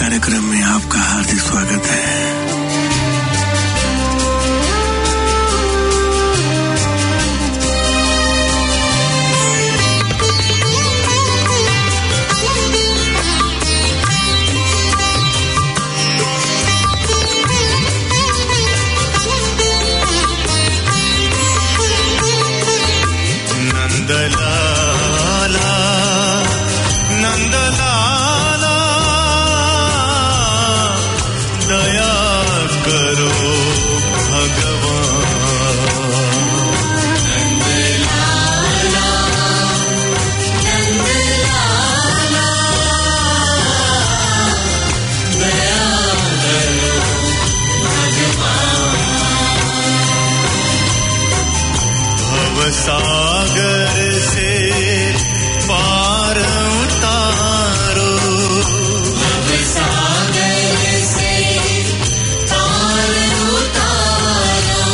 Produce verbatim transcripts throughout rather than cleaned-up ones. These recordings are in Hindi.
कार्यक्रम में आपका हार्दिक स्वागत है। नंदलाला नंदलाला दया करो भगवान। नंदलाला नंदलाला दया करो भगवान। भवसागर से पार उतारो, भवसागर से पार उतारो,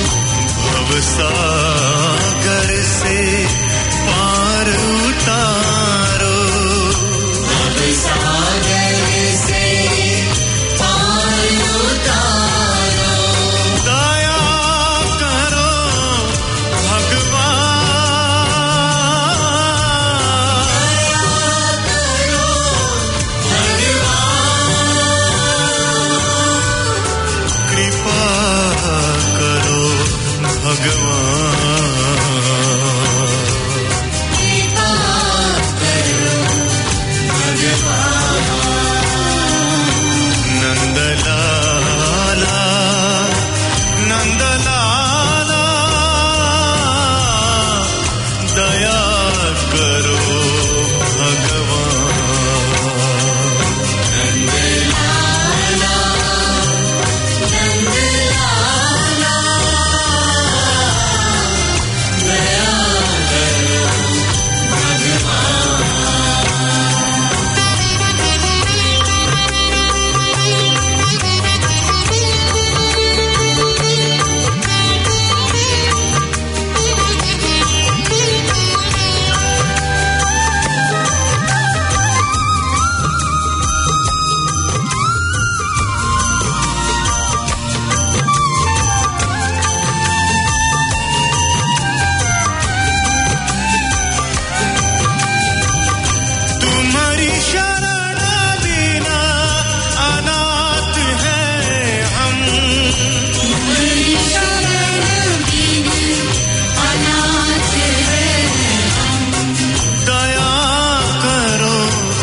भवसागर से पार उतारो, भवसागर से पार उतारो। दया करो नंदलाला नंदलाला दया करो भगवान। नंदलाला नंदलाला दया करो भगवान। तुम्हारी शरण बिना अनाथ हैं हम, तुम्हारी शरण बिना अनाथ हैं हम। दया करो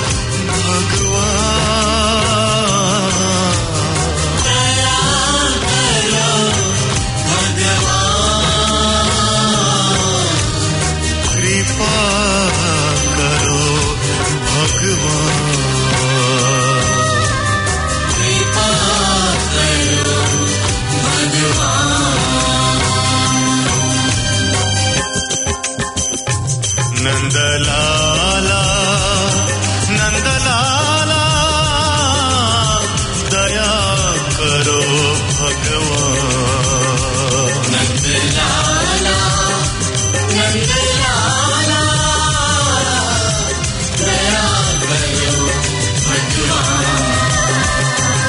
भगवान, दया करो भगवान। कृपा करो भगवान, कृपा करो भगवान। नंदलाला नंदलाला दया करो भगवान। नंदलाला नंदलाला दया करो भगवान।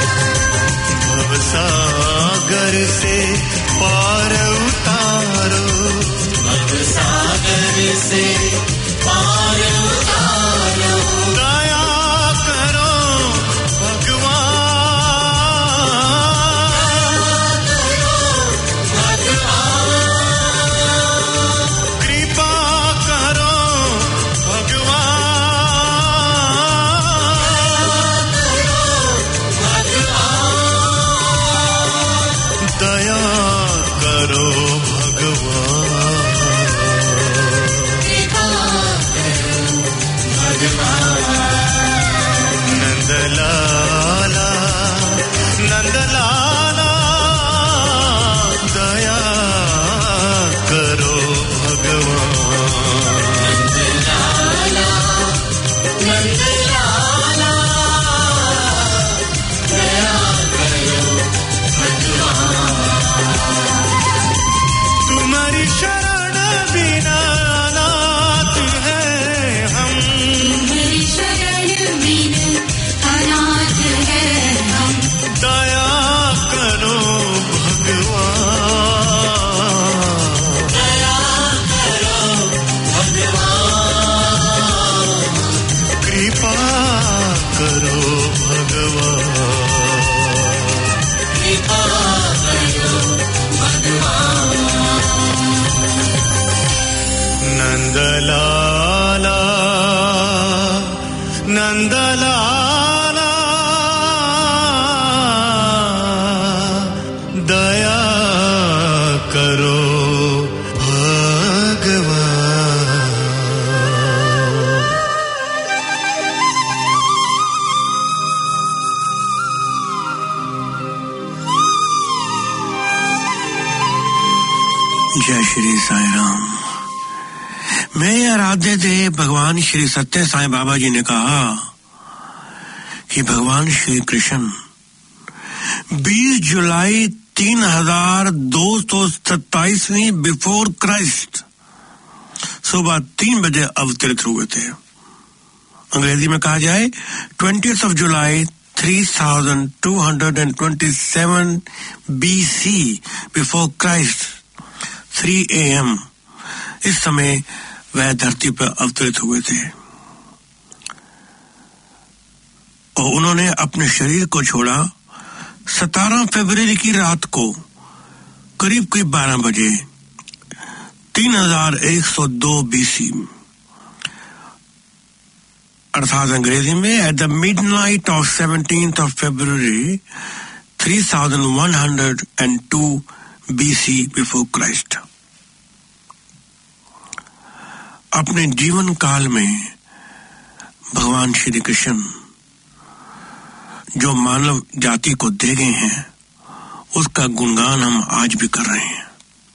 भवसागर से पार उतारो, भवसागर से पार उतारो। दया करो भगवान, भगवान। कृपा करो भगवान, दया करो भगवान। नंदलाला नंदलाला दया करो भगवान। नंदलाला नंदलाला दया करो भगवान। तुम्हारी शरण बिना अनाथ हैं हम, तुम्हारी शरण बिना अनाथ हैं लाला नंद लाला दया करो भगवान। जय श्री साईं राम। मेरे आराध्य देव भगवान श्री सत्य साईं बाबा जी ने कहा कि भगवान श्री कृष्ण बीस जुलाई तीन हजार दो सौ सत्ताईसवीं बिफोर क्राइस्ट सुबह तीन बजे अवतरित हुए थे। अंग्रेजी में कहा जाए twentieth of July three thousand two hundred and twenty seven B C before Christ three A M इस समय वह धरती पर अवतरित हुए थे और उन्होंने अपने शरीर को छोड़ा सत्रह फरवरी की रात को करीब करीब बारह बजे तीन हजार एक सौ दो बीसी अर्थात अंग्रेजी में at the midnight of seventeenth of February three thousand one hundred and two BC before Christ. अपने जीवन काल में भगवान श्री कृष्ण जो मानव जाति को दे गए हैं उसका गुणगान हम आज भी कर रहे हैं।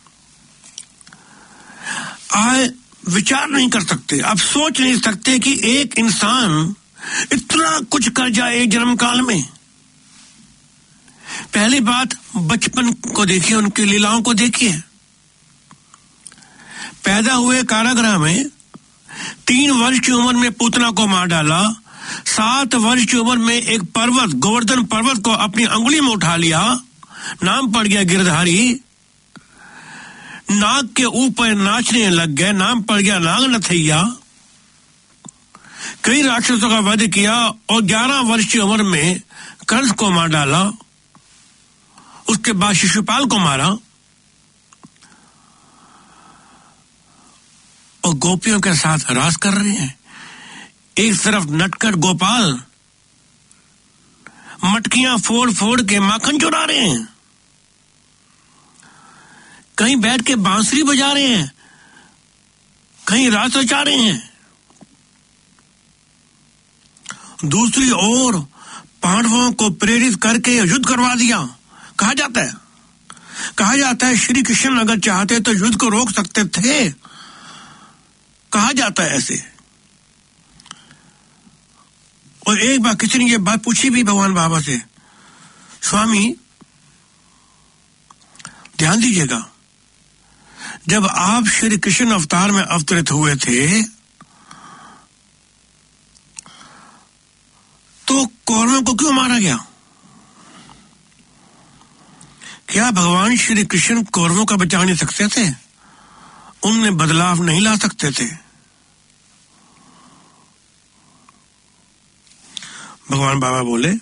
आए विचार नहीं कर सकते, आप सोच नहीं सकते कि एक इंसान इतना कुछ कर जाए एक जन्म काल में। पहली बात बचपन को देखिए, उनकी लीलाओं को देखिए। पैदा हुए कारागृह में तीन वर्ष की उम्र में पूतना को मार डाला, सात वर्ष की उम्र में एक पर्वत गोवर्धन पर्वत को अपनी अंगुली में उठा लिया, नाम पड़ गया गिरधारी। नाग के ऊपर नाचने लग गए, नाम पड़ गया नाग नथैया। कई राक्षसों का वध किया और ग्यारह वर्ष की उम्र में कंस को मार डाला। उसके बाद शिशुपाल को मारा और गोपियों के साथ रास कर रहे हैं। एक तरफ नटखट गोपाल मटकियां फोड़ फोड़ के माखन चुरा रहे हैं, कहीं बैठ के बांसुरी बजा रहे हैं, कहीं रास रचा रहे हैं। दूसरी ओर पांडवों को प्रेरित करके युद्ध करवा दिया। कहा जाता है कहा जाता है श्री कृष्ण अगर चाहते तो युद्ध को रोक सकते थे, कहा जाता है ऐसे। और एक बार किसी ने ये बात पूछी भी भगवान बाबा से, स्वामी ध्यान दीजिएगा, जब आप श्री कृष्ण अवतार में अवतरित हुए थे तो कौरवों को क्यों मारा गया? क्या भगवान श्री कृष्ण कौरवों का बचा नहीं सकते थे? उनमें बदलाव नहीं ला सकते थे? भगवान बाबा बोले,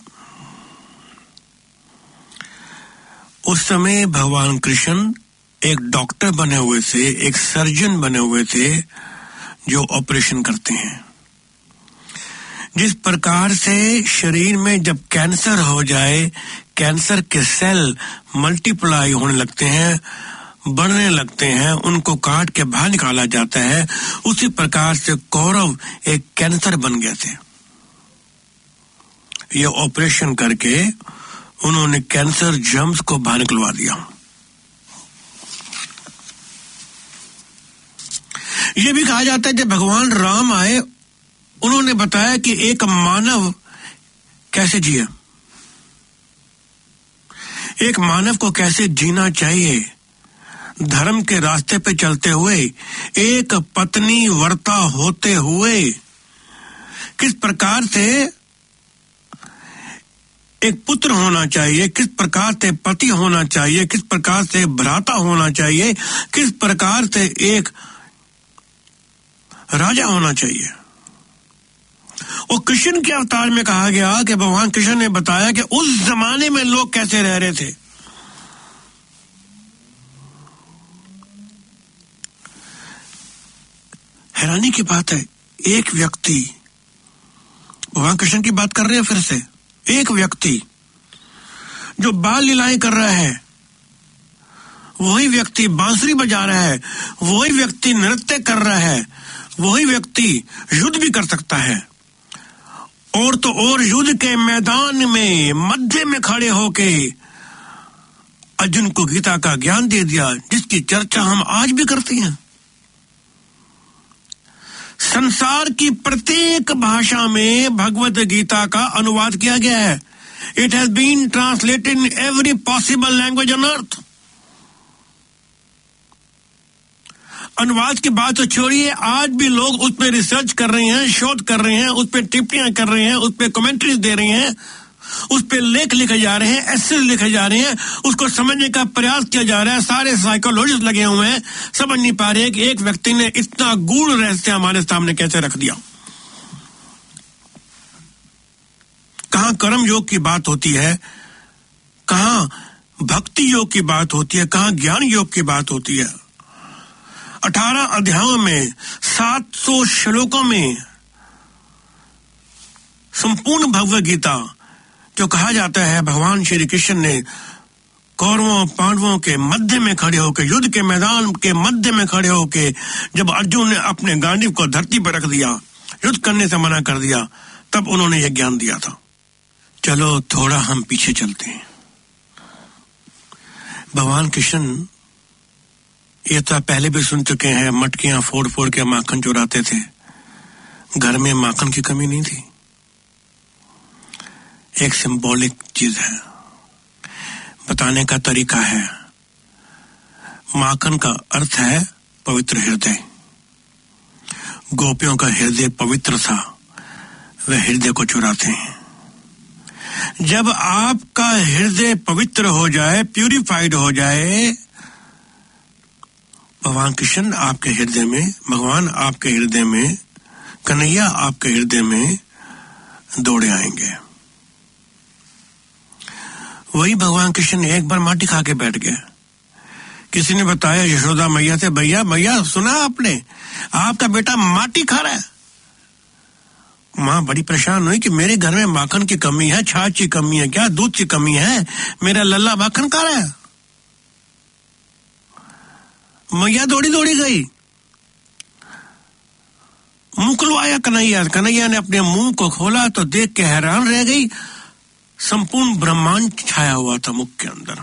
उस समय भगवान कृष्ण एक डॉक्टर बने हुए थे, एक सर्जन बने हुए थे जो ऑपरेशन करते हैं। जिस प्रकार से शरीर में जब कैंसर हो जाए, कैंसर के सेल मल्टीप्लाई होने लगते हैं, बढ़ने लगते हैं, उनको काट के बाहर निकाला जाता है, उसी प्रकार से कौरव एक कैंसर बन गए थे। ये ऑपरेशन करके उन्होंने कैंसर जर्म्स को बाहर निकलवा दिया। ये भी कहा जाता है जब भगवान राम आए, उन्होंने बताया कि एक मानव कैसे जिए, एक मानव को कैसे जीना चाहिए, धर्म के रास्ते पे चलते हुए, एक पत्नी वर्ता होते हुए, किस प्रकार से एक पुत्र होना चाहिए, किस प्रकार से पति होना चाहिए, किस प्रकार से भ्राता होना चाहिए, किस प्रकार से एक राजा होना चाहिए। और कृष्ण के अवतार में कहा गया कि भगवान कृष्ण ने बताया कि उस जमाने में लोग कैसे रह रहे थे। हैरानी की बात है, एक व्यक्ति, भगवान कृष्ण की बात कर रहे हैं फिर से, एक व्यक्ति जो बाल लीलाएं कर रहा है, वही व्यक्ति बांसुरी बजा रहा है, वही व्यक्ति नृत्य कर रहा है, वही व्यक्ति युद्ध भी कर सकता है। और तो और युद्ध के मैदान में मध्य में खड़े होके अर्जुन को गीता का ज्ञान दे दिया, जिसकी चर्चा हम आज भी करते हैं। संसार की प्रत्येक भाषा में भगवत गीता का अनुवाद किया गया है। It has been translated in every possible language on earth. अनुवाद की बात तो छोड़िए, आज भी लोग उस पर रिसर्च कर रहे हैं, शोध कर रहे हैं, उस पर टिप्पणियां कर रहे हैं, उस पर कमेंट्रीज दे रहे हैं, उस पर लेख लिखे जा रहे हैं, एसेज लिखे जा रहे हैं, उसको समझने का प्रयास किया जा रहा है। सारे साइकोलॉजिस्ट लगे हुए हैं, समझ नहीं पा रहे कि एक व्यक्ति ने इतना गूढ़ रहस्य हमारे सामने कैसे रख दिया। कहां कर्म योग की बात होती है, कहां भक्ति योग की बात होती है, कहां ज्ञान योग की बात होती है। अठारह अध्यायों में, सात सौ श्लोकों में संपूर्ण भगवद गीता जो कहा जाता है, भगवान श्री कृष्ण ने कौरवों पांडवों के मध्य में खड़े होकर, युद्ध के मैदान के मध्य में खड़े होकर, जब अर्जुन ने अपने गांडीव को धरती पर रख दिया, युद्ध करने से मना कर दिया, तब उन्होंने यह ज्ञान दिया था। चलो थोड़ा हम पीछे चलते हैं। भगवान कृष्ण ये तो पहले भी सुन चुके हैं, मटकियां फोड़ फोड़ के माखन चुराते थे, घर में माखन की कमी नहीं थी। एक सिंबॉलिक चीज है, बताने का तरीका है। माखन का अर्थ है पवित्र हृदय। गोपियों का हृदय पवित्र था, वे हृदय को चुराते हैं। जब आपका हृदय पवित्र हो जाए, प्यूरिफाइड हो जाए, भगवान कृष्ण आपके हृदय में, भगवान आपके हृदय में, कन्हैया आपके हृदय में दौड़े आएंगे। वही भगवान कृष्ण एक बार माटी खा के बैठ गए। किसी ने बताया यशोदा मैया से, भैया भैया सुना आपने, आपका बेटा माटी खा रहा है। माँ बड़ी परेशान हुई कि मेरे घर में माखन की कमी है, छाछ की कमी है, क्या दूध की कमी है, मेरा लल्ला माखन खा रहा है। मैया दौड़ी दौड़ी गई, मुंह खुलवाया कन्हैया। कन्हैया ने अपने मुंह को खोला तो देख के हैरान रह गई, संपूर्ण ब्रह्मांड छाया हुआ था मुख के अंदर।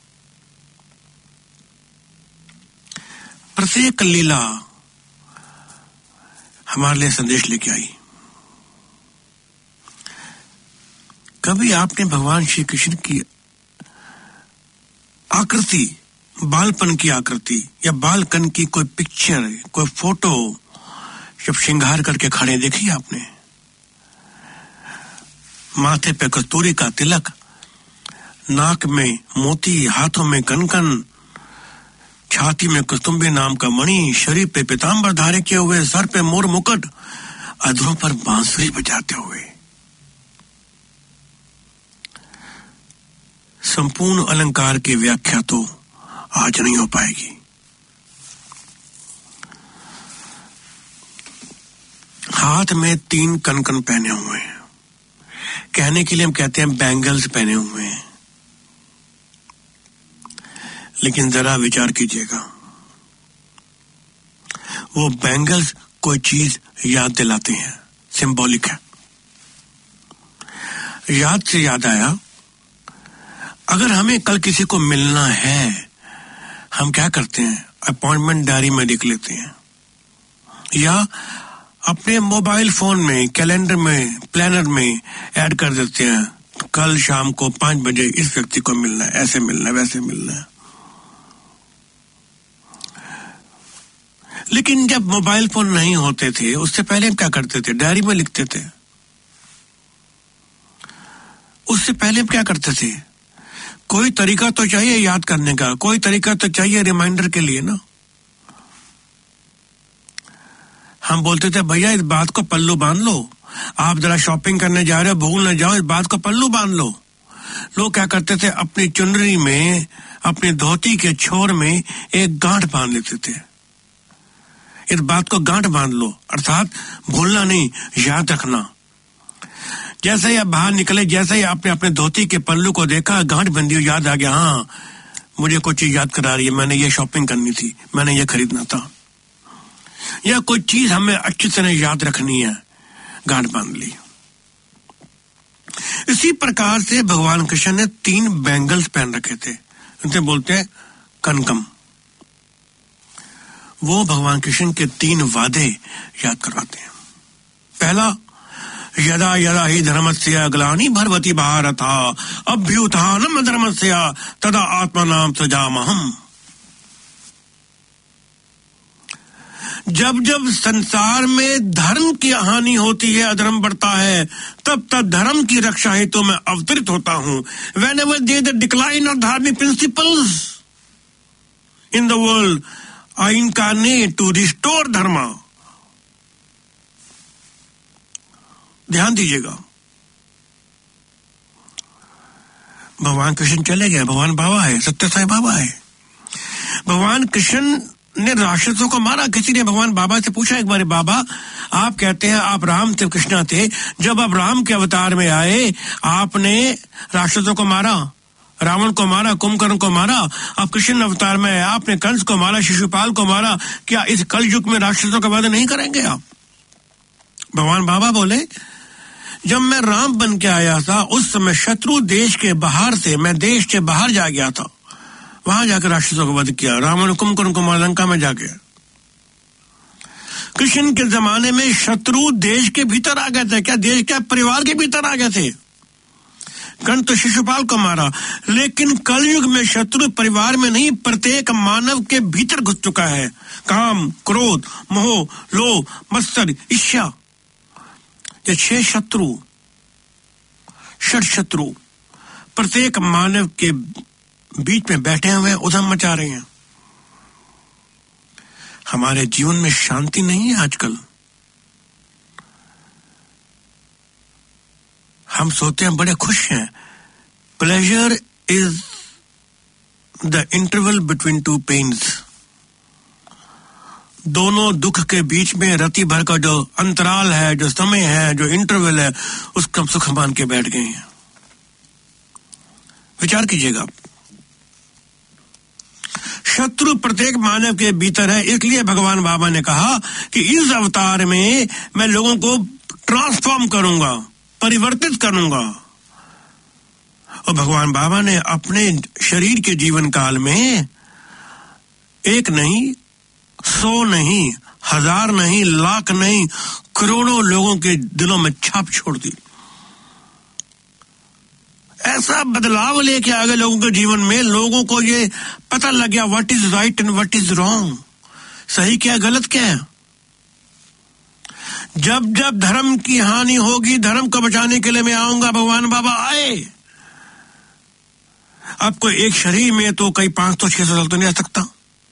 प्रत्येक लीला हमारे लिए संदेश लेके आई। कभी आपने भगवान श्री कृष्ण की आकृति, बालपन की आकृति या बालकन की कोई पिक्चर, कोई फोटो जब श्रृंगार करके खड़े देखी आपने? माथे पे कस्तूरी का तिलक, नाक में मोती, हाथों में कनकन, छाती में कुस्तुम्बी नाम का मणि, शरीर पे पीतांबर धारे किए हुए, सर पे मोर मुकुट, अधरों पर बांसुरी बजाते हुए। संपूर्ण अलंकार की व्याख्या तो आज नहीं हो पाएगी। हाथ में तीन कनकन पहने हुए हैं, कहने के लिए हम कहते हैं बैंगल्स पहने हुए हैं, लेकिन जरा विचार कीजिएगा, वो बैंगल्स कोई चीज याद दिलाते हैं, सिंबॉलिक है। याद से याद आया, अगर हमें कल किसी को मिलना है, हम क्या करते हैं? अपॉइंटमेंट डायरी में लिख लेते हैं, या अपने मोबाइल फोन में, कैलेंडर में, प्लानर में ऐड कर देते हैं, कल शाम को पांच बजे इस व्यक्ति को मिलना है, ऐसे मिलना है, वैसे मिलना है। लेकिन जब मोबाइल फोन नहीं होते थे, उससे पहले हम क्या करते थे? डायरी में लिखते थे। उससे पहले हम क्या करते थे? कोई तरीका तो चाहिए याद करने का, कोई तरीका तो चाहिए रिमाइंडर के लिए ना। हम बोलते थे भैया इस बात को पल्लू बांध लो, आप जरा शॉपिंग करने जा रहे हो, भूल न जाओ, इस बात को पल्लू बांध लो। लोग क्या करते थे? अपनी चुनरी में, अपनी धोती के छोर में एक गांठ बांध लेते थे। इस बात को गांठ बांध लो, अर्थात भूलना नहीं, याद रखना। जैसे ही आप बाहर निकले, जैसे ही आपने अपने धोती के पल्लू को देखा, गांठ बंदी हुई, याद आ गया, हाँ मुझे कोई चीज याद करा रही है, मैंने ये शॉपिंग करनी थी, मैंने ये खरीदना था, या कोई चीज हमें अच्छी तरह याद रखनी है, गांठ बांध ली। इसी प्रकार से भगवान कृष्ण ने तीन बैंगल्स पहन रखे थे, उनसे बोलते हैं कनकम। वो भगवान कृष्ण के तीन वादे याद करवाते हैं। पहला, यदा यदा ही धर्मस्य ग्लानि भवति भारत अभ्युत्थानम धर्मस्य तदा आत्मनाम सृजामहम्। जब जब संसार में धर्म की हानि होती है, अधर्म बढ़ता है, तब तब धर्म की रक्षा हेतु तो मैं अवतरित होता हूं। Whenever there is a decline of dharmic principles in the world, I incarnate to restore dharma. ध्यान दीजिएगा, भगवान कृष्ण चले गए, भगवान बाबा है, सत्य साईं बाबा है। भगवान कृष्ण ने राक्षसों को मारा। किसी ने भगवान बाबा से पूछा एक बार, बाबा आप कहते हैं आप राम थे, कृष्णा थे, जब आप राम के अवतार में आए आपने राक्षसों को मारा, रावण को मारा, कुंभकर्ण को मारा, अब कृष्ण अवतार में आए आपने कंस को मारा, शिशुपाल को मारा, क्या इस कल युग में राक्षसों का वध नहीं करेंगे आप? भगवान बाबा बोले, जब मैं राम बन के आया था उस समय शत्रु देश के बाहर से, मैं देश के बाहर जा गया था, वहां जाकर राक्षसों को वध किया, रावण कुंभकर्ण को मार, लंका में जाके। कृष्ण के जमाने में शत्रु देश के भीतर आ गए थे, क्या देश के परिवार के भीतर आ गए थे? कंस तो शिशुपाल को मारा, लेकिन कलयुग में शत्रु परिवार में नहीं, प्रत्येक मानव के भीतर घुस चुका है। काम, क्रोध, मोह, लोभ, मत्सर, ईर्ष्या, ये छह शत्रु, षट शत्रु प्रत्येक मानव के बीच में बैठे हुए उधम मचा रहे हैं। हमारे जीवन में शांति नहीं है आजकल। हम सोते हैं बड़े खुश हैं। Pleasure is the interval between two pains. दोनों दुख के बीच में रति भर का जो अंतराल है, जो समय है, जो इंटरवल है, उसका हम सुख मान के बैठ गए हैं। विचार कीजिएगा, शत्रु प्रत्येक मानव के भीतर है। इसलिए भगवान बाबा ने कहा कि इस अवतार में मैं लोगों को ट्रांसफॉर्म करूंगा, परिवर्तित करूंगा। और भगवान बाबा ने अपने शरीर के जीवन काल में एक नहीं, सौ नहीं, हजार नहीं, लाख नहीं, करोड़ों लोगों के दिलों में छाप छोड़ दी। ऐसा बदलाव लेके आ गए लोगों के जीवन में, लोगों को ये पता लग गया what is right and what is wrong, सही क्या गलत क्या है। जब जब धर्म की हानि होगी, धर्म को बचाने के लिए मैं आऊंगा, भगवान बाबा आए। अब कोई एक शरीर में तो कई पांच तो छह सौ साल तो नहीं आ सकता।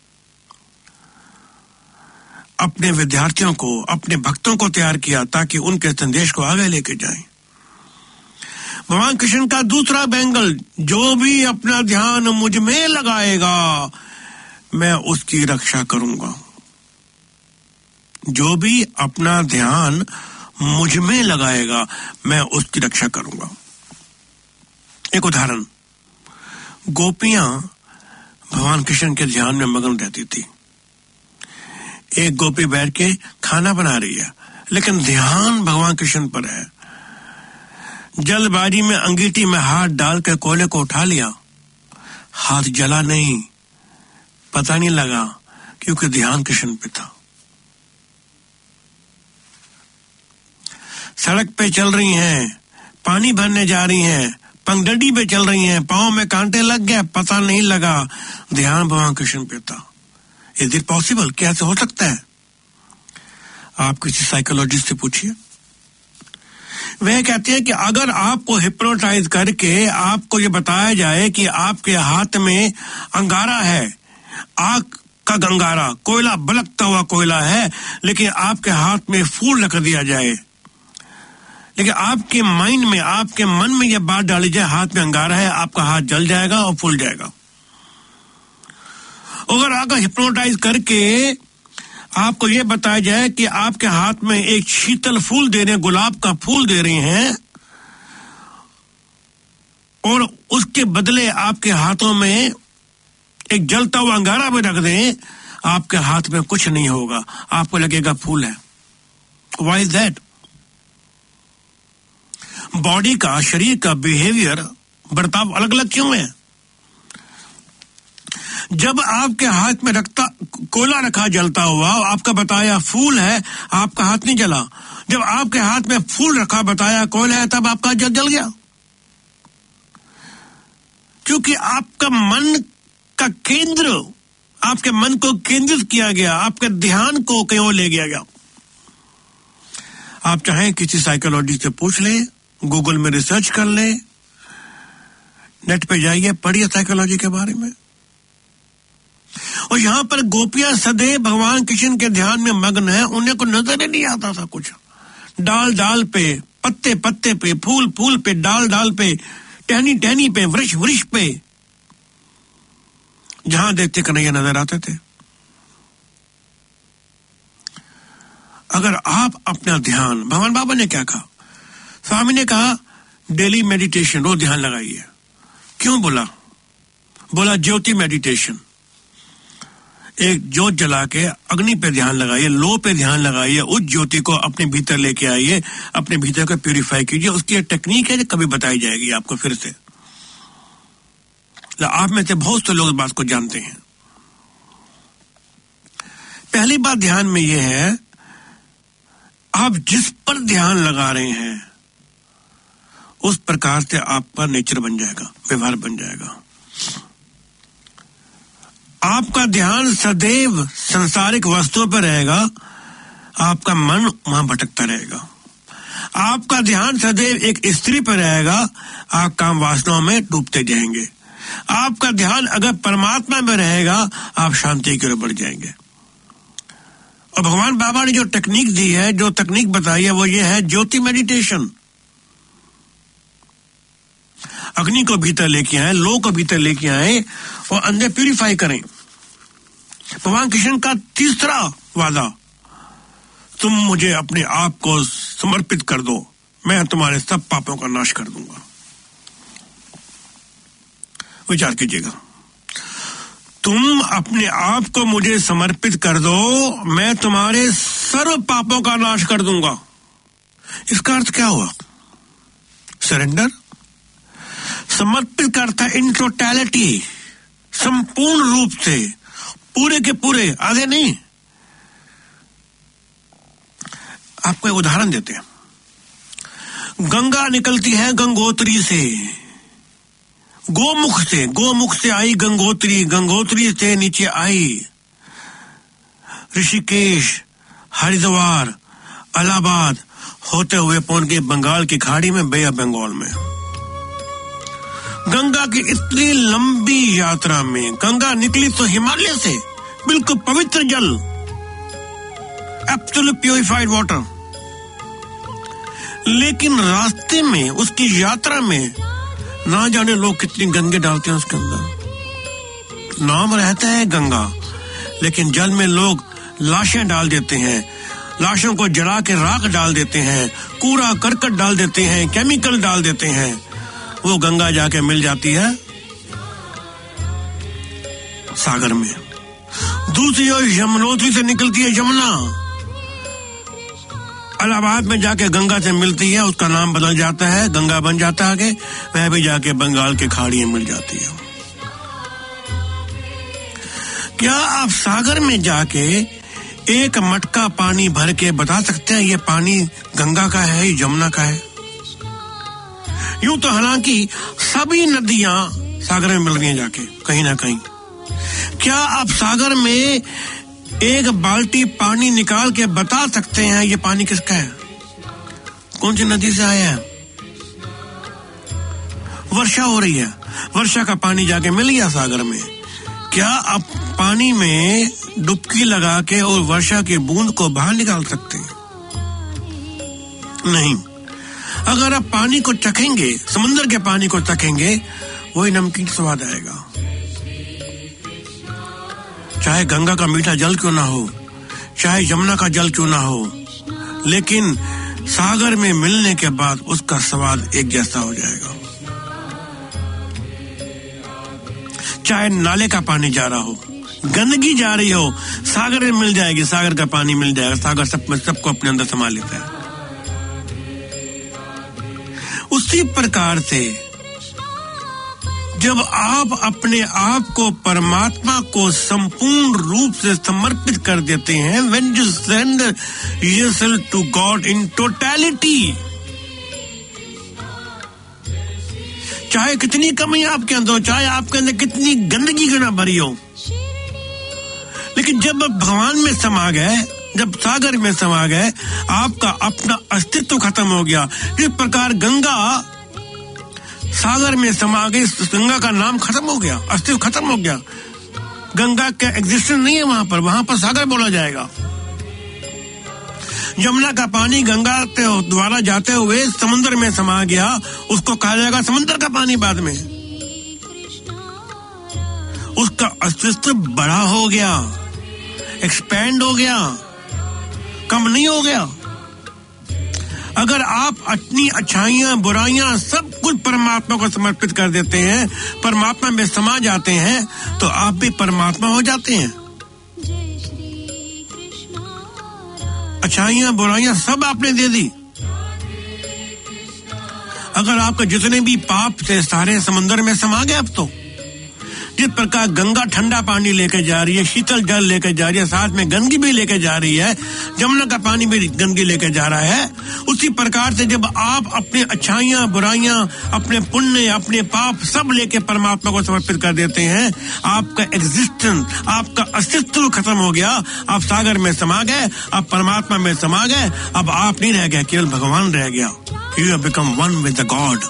अपने विद्यार्थियों को, अपने भक्तों को तैयार किया ताकि उनके संदेश को आगे लेके जाएं। भगवान कृष्ण का दूसरा बैंगल, जो भी अपना ध्यान मुझ में लगाएगा मैं उसकी रक्षा करूंगा। जो भी अपना ध्यान मुझ में लगाएगा मैं उसकी रक्षा करूंगा। एक उदाहरण, गोपियां भगवान कृष्ण के ध्यान में मगन रहती थी। एक गोपी बैठ के खाना बना रही है, लेकिन ध्यान भगवान कृष्ण पर है। जल्दबाजी में अंगीठी में हाथ डाल कर कोयले को उठा लिया, हाथ जला नहीं, पता नहीं लगा, क्योंकि ध्यान कृष्ण पे था। सड़क पे चल रही हैं, पानी भरने जा रही हैं, पगडंडी पे चल रही हैं, पांव में कांटे लग गए, पता नहीं लगा, ध्यान भगवान कृष्ण पे था। Is it possible? कैसे हो सकता है? आप किसी साइकोलॉजिस्ट से पूछिए। वह कहते हैं कि अगर आपको हिप्नोटाइज करके आपको ये बताया जाए कि आपके हाथ में अंगारा है, आग का अंगारा, कोयला, बलकता हुआ कोयला है, लेकिन आपके हाथ में फूल रख दिया जाए, लेकिन आपके माइंड में, आपके मन में यह बात डाली जाए हाथ में अंगारा है, आपका हाथ जल जाएगा और फूल जाएगा। अगर आकर हिप्नोटाइज करके आपको यह बताया जाए कि आपके हाथ में एक शीतल फूल दे रहे हैं, गुलाब का फूल दे रहे हैं, और उसके बदले आपके हाथों में एक जलता हुआ अंगारा भी रख दें, आपके हाथ में कुछ नहीं होगा, आपको लगेगा फूल है। Why is that? बॉडी का, शरीर का बिहेवियर, बर्ताव अलग अलग क्यों है? जब आपके हाथ में रखता कोयला रखा जलता हुआ, आपका बताया फूल है, आपका हाथ नहीं जला। जब आपके हाथ में फूल रखा, बताया कोयला है, तब आपका हाथ जल गया, क्योंकि आपका मन का केंद्र, आपके मन को केंद्रित किया गया, आपके ध्यान को कहीं और ले गया गया। आप चाहें किसी साइकोलॉजी से पूछ लें, गूगल में रिसर्च कर लें, नेट पे जाइए, पढ़िए साइकोलॉजी के बारे में। और यहां पर गोपियां सदैव भगवान कृष्ण के ध्यान में मग्न है, उन्हें को नजर ही नहीं आता था कुछ। डाल डाल पे, पत्ते पत्ते पे, फूल फूल पे, डाल डाल पे, टहनी टहनी पे, वृक्ष वृक्ष पे, जहां देखते कन्हैया नजर आते थे। अगर आप अपना ध्यान, भगवान बाबा ने क्या कहा? स्वामी ने कहा डेली मेडिटेशन, रोज ध्यान लगाइए। क्यों बोला? बोला ज्योति मेडिटेशन। एक जोत जला के अग्नि पे ध्यान लगाइए, लो पे ध्यान लगाइए, उस ज्योति को अपने भीतर लेके आइए, अपने भीतर को प्यूरिफाई कीजिए। उसकी एक टेक्निक है जो कभी बताई जाएगी आपको फिर से। आप में से बहुत से लोग इस बात को जानते हैं। पहली बात ध्यान में यह है, आप जिस पर ध्यान लगा रहे हैं उस प्रकार से आपका नेचर बन जाएगा, व्यवहार बन जाएगा। आपका ध्यान सदैव सांसारिक वस्तुओं पर रहेगा, आपका मन वहां भटकता रहेगा। आपका ध्यान सदैव एक स्त्री पर रहेगा, आप काम वासनाओं में डूबते जाएंगे। आपका ध्यान अगर परमात्मा में रहेगा, आप शांति की ओर बढ़ जाएंगे। और भगवान बाबा ने जो टेक्निक दी है, जो तकनीक बताई है, वो ये है ज्योति मेडिटेशन। अग्नि को भीतर लेके आए, लो को भीतर लेके आए और अंदर प्यूरिफाई करें। भगवान कृष्ण का तीसरा वादा, तुम मुझे अपने आप को समर्पित कर दो, मैं तुम्हारे सब पापों का नाश कर दूंगा। विचार कीजिएगा, तुम अपने आप को मुझे समर्पित कर दो, मैं तुम्हारे सर्व पापों का नाश कर दूंगा। इसका अर्थ क्या हुआ? सरेंडर। समर्पित करता है इन टोटैलिटी, संपूर्ण रूप से, पूरे के पूरे, आधे नहीं। आपको एक उदाहरण देते हैं। गंगा निकलती है गंगोत्री से, गोमुख से, गोमुख से आई गंगोत्री, गंगोत्री से नीचे आई ऋषिकेश, हरिद्वार, इलाहाबाद, होते हुए पहुंच गए बंगाल की खाड़ी में, बे ऑफ बंगाल में। गंगा की इतनी लंबी यात्रा में गंगा निकली तो हिमालय से, बिल्कुल पवित्र जल, एब्सोल्यूट प्यूरिफाइड वाटर। लेकिन रास्ते में, उसकी यात्रा में, ना जाने लोग कितनी गंदगी डालते हैं उसके अंदर। नाम रहता है गंगा, लेकिन जल में लोग लाशें डाल देते हैं, लाशों को जला के राख डाल देते हैं, कूड़ा करकट डाल देते हैं, केमिकल डाल देते हैं। वो गंगा जाके मिल जाती है सागर में। दूसरी ओर यमुनोत्री से निकलती है यमुना, इलाहाबाद में जाके गंगा से मिलती है, उसका नाम बदल जाता है, गंगा बन जाता है आगे, वह भी जाके बंगाल के खाड़ी में मिल जाती है। क्या आप सागर में जाके एक मटका पानी भर के बता सकते हैं ये पानी गंगा का है, यमुना का है? यूं तो हालांकि सभी नदियां सागर में मिल रही हैं जाके कहीं ना कहीं। क्या आप सागर में एक बाल्टी पानी निकाल के बता सकते हैं ये पानी किसका है, कौन सी नदी से आया है? वर्षा हो रही है, वर्षा का पानी जाके मिल गया सागर में। क्या आप पानी में डुबकी लगा के और वर्षा के बूंद को बाहर निकाल सकते हैं? नहीं। अगर आप पानी को चखेंगे, समुद्र के पानी को चखेंगे, वही नमकीन स्वाद आएगा। चाहे गंगा का मीठा जल क्यों ना हो, चाहे यमुना का जल क्यों ना हो, लेकिन सागर में मिलने के बाद उसका स्वाद एक जैसा हो जाएगा। चाहे नाले का पानी जा रहा हो, गंदगी जा रही हो, सागर में मिल जाएगी, सागर का पानी मिल जाएगा। सागर सब में सबको अपने अंदर समा लेता है। उसी प्रकार से जब आप अपने आप को परमात्मा को संपूर्ण रूप से समर्पित कर देते हैं, when you send yourself to God in totality, चाहे कितनी कमी आपके अंदर हो, चाहे आपके अंदर कितनी गंदगी क्यों ना भरी हो, लेकिन जब आप भगवान में समा गए, जब सागर में समा गए, आपका अपना अस्तित्व खत्म हो गया। इस प्रकार गंगा सागर में समा गई, गंगा का नाम खत्म हो गया, अस्तित्व खत्म हो गया। गंगा का एग्जिस्टेंस नहीं है वहां पर, वहां पर सागर बोला जाएगा। यमुना का पानी गंगा के द्वारा जाते हुए समुद्र में समा गया, उसको कहा जाएगा समुद्र का पानी। बाद में उसका अस्तित्व बड़ा हो गया, एक्सपैंड हो गया, कम नहीं हो गया। अगर आप अपनी अच्छाइयां बुराइयां सब कुछ परमात्मा को समर्पित कर देते हैं, परमात्मा में समा जाते हैं, तो आप भी परमात्मा हो जाते हैं। अच्छाइयां बुराइयां सब आपने दे दी। अगर आपके जितने भी पाप थे सारे समुद्र में समा गए। अब तो जिस प्रकार गंगा ठंडा पानी लेकर जा रही है, शीतल जल लेकर जा रही है, साथ में गंदगी भी लेकर जा रही है, यमुना का पानी भी गंदगी लेकर जा रहा है, उसी प्रकार से जब आप अपनी अच्छाइयां बुराइयां, अपने पुण्य, अपने पाप सब लेके परमात्मा को समर्पित कर देते हैं, आपका एग्जिस्टेंस, आपका अस्तित्व खत्म हो गया। आप सागर में समा गए, आप परमात्मा में समा गए। अब आप नहीं रह गए, केवल भगवान रह गया। You have become one with the God.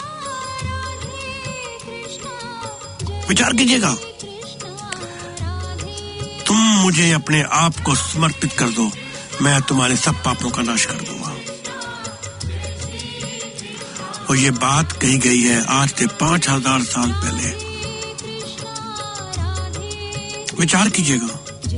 विचार कीजिएगा, तुम मुझे अपने आप को समर्पित कर दो, मैं तुम्हारे सब पापों का नाश कर दूंगा। और ये बात कही गई है आज से पांच हजार साल पहले। विचार कीजिएगा,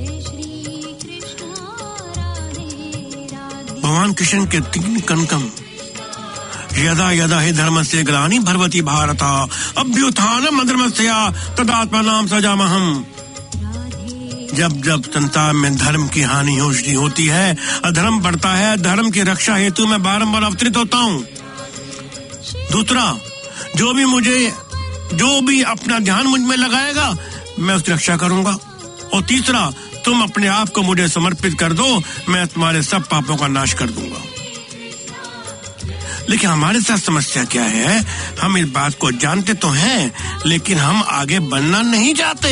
भगवान कृष्ण के तीन कनकम, यदा यदा ही धर्मस्य ग्लानि भवति भारत अभ्युत्थानम् अधर्मस्य तदात्मानं सजामहम्। जब जब संसार में धर्म की हानि होती है, अधर्म बढ़ता है, धर्म की रक्षा हेतु मैं बारंबार अवतरित होता हूँ। दूसरा, जो भी मुझे जो भी अपना ध्यान मुझ में लगाएगा, मैं उसकी रक्षा करूंगा। और तीसरा, तुम अपने आप को मुझे समर्पित कर दो, मैं तुम्हारे सब पापों का नाश कर दूंगा। लेकिन हमारे साथ समस्या क्या है, हम इस बात को जानते तो हैं, लेकिन हम आगे बढ़ना नहीं चाहते।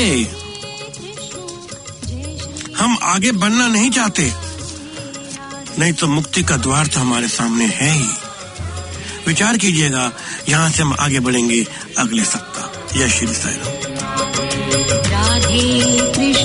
हम आगे बढ़ना नहीं चाहते। नहीं तो मुक्ति का द्वार तो हमारे सामने है ही। विचार कीजिएगा, यहाँ से हम आगे बढ़ेंगे अगले सप्ताह। जय श्री साईं राम। राधे कृष्ण।